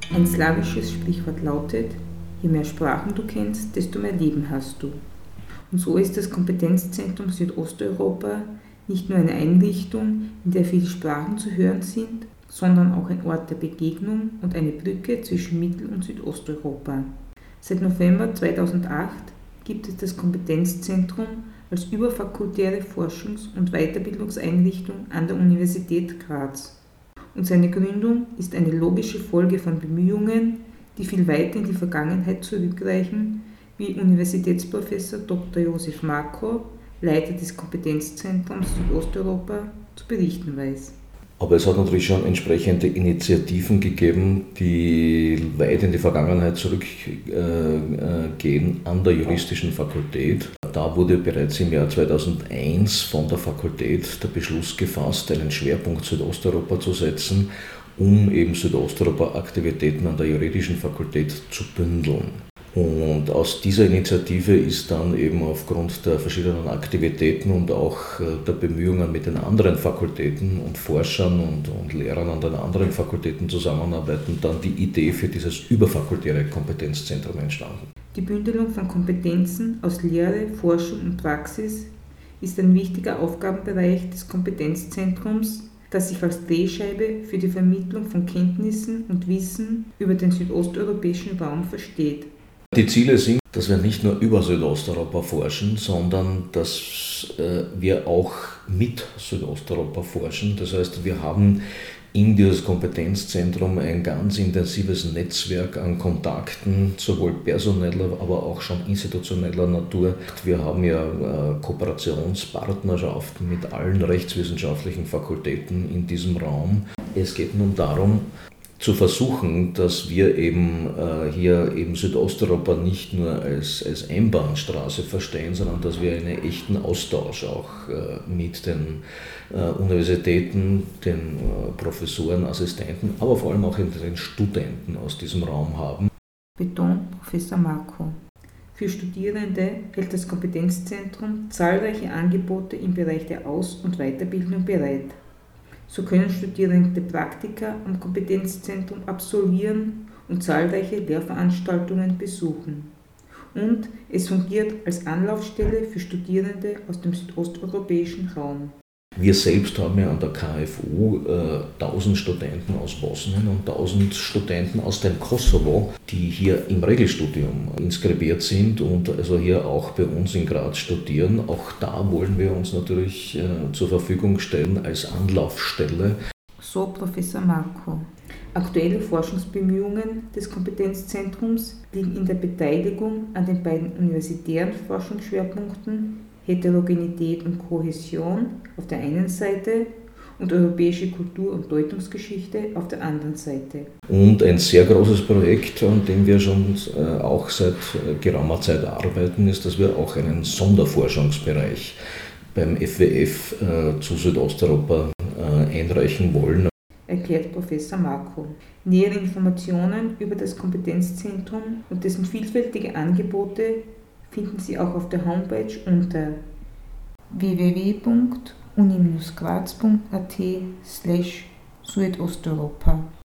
Ein slawisches Sprichwort lautet: Je mehr Sprachen du kennst, desto mehr Leben hast du. Und so ist das Kompetenzzentrum Südosteuropa nicht nur eine Einrichtung, in der viele Sprachen zu hören sind, sondern auch ein Ort der Begegnung und eine Brücke zwischen Mittel- und Südosteuropa. Seit November 2008 gibt es das Kompetenzzentrum als überfakultäre Forschungs- und Weiterbildungseinrichtung an der Universität Graz. Und seine Gründung ist eine logische Folge von Bemühungen, die viel weiter in die Vergangenheit zurückreichen, wie Universitätsprofessor Dr. Josef Markow, Leiter des Kompetenzzentrums Südosteuropa, zu berichten weiß. Aber es hat natürlich schon entsprechende Initiativen gegeben, die weit in die Vergangenheit zurückgehen an der juristischen Fakultät. Da wurde bereits im Jahr 2001 von der Fakultät der Beschluss gefasst, einen Schwerpunkt Südosteuropa zu setzen, um eben Südosteuropa-Aktivitäten an der juridischen Fakultät zu bündeln. Und aus dieser Initiative ist dann eben aufgrund der verschiedenen Aktivitäten und auch der Bemühungen mit den anderen Fakultäten und Forschern und Lehrern an den anderen Fakultäten zusammenarbeiten, dann die Idee für dieses überfakultäre Kompetenzzentrum entstanden. Die Bündelung von Kompetenzen aus Lehre, Forschung und Praxis ist ein wichtiger Aufgabenbereich des Kompetenzzentrums, das sich als Drehscheibe für die Vermittlung von Kenntnissen und Wissen über den südosteuropäischen Raum versteht. Die Ziele sind, dass wir nicht nur über Südosteuropa forschen, sondern dass wir auch mit Südosteuropa forschen. Das heißt, wir haben in dieses Kompetenzzentrum ein ganz intensives Netzwerk an Kontakten, sowohl personeller, aber auch schon institutioneller Natur. Wir haben ja Kooperationspartnerschaften mit allen rechtswissenschaftlichen Fakultäten in diesem Raum. Es geht nun darum, zu versuchen, dass wir eben hier eben Südosteuropa nicht nur als Einbahnstraße verstehen, sondern dass wir einen echten Austausch auch mit den Universitäten, den Professoren, Assistenten, aber vor allem auch den Studenten aus diesem Raum haben. Betont Professor Markow. Für Studierende hält das Kompetenzzentrum zahlreiche Angebote im Bereich der Aus- und Weiterbildung bereit. So können Studierende Praktika am Kompetenzzentrum absolvieren und zahlreiche Lehrveranstaltungen besuchen. Und es fungiert als Anlaufstelle für Studierende aus dem südosteuropäischen Raum. Wir selbst haben ja an der KFU 1000 Studenten aus Bosnien und 1000 Studenten aus dem Kosovo, die hier im Regelstudium inskribiert sind und also hier auch bei uns in Graz studieren. Auch da wollen wir uns natürlich zur Verfügung stellen als Anlaufstelle. So Professor Markow. Aktuelle Forschungsbemühungen des Kompetenzzentrums liegen in der Beteiligung an den beiden universitären Forschungsschwerpunkten Heterogenität und Kohäsion auf der einen Seite und europäische Kultur- und Deutungsgeschichte auf der anderen Seite. Und ein sehr großes Projekt, an dem wir schon auch seit geraumer Zeit arbeiten, ist, dass wir auch einen Sonderforschungsbereich beim FWF zu Südosteuropa einreichen wollen. Erklärt Professor Markow. Nähere Informationen über das Kompetenzzentrum und dessen vielfältige Angebote finden Sie auch auf der Homepage unter www.uni-graz.at/Südosteuropa.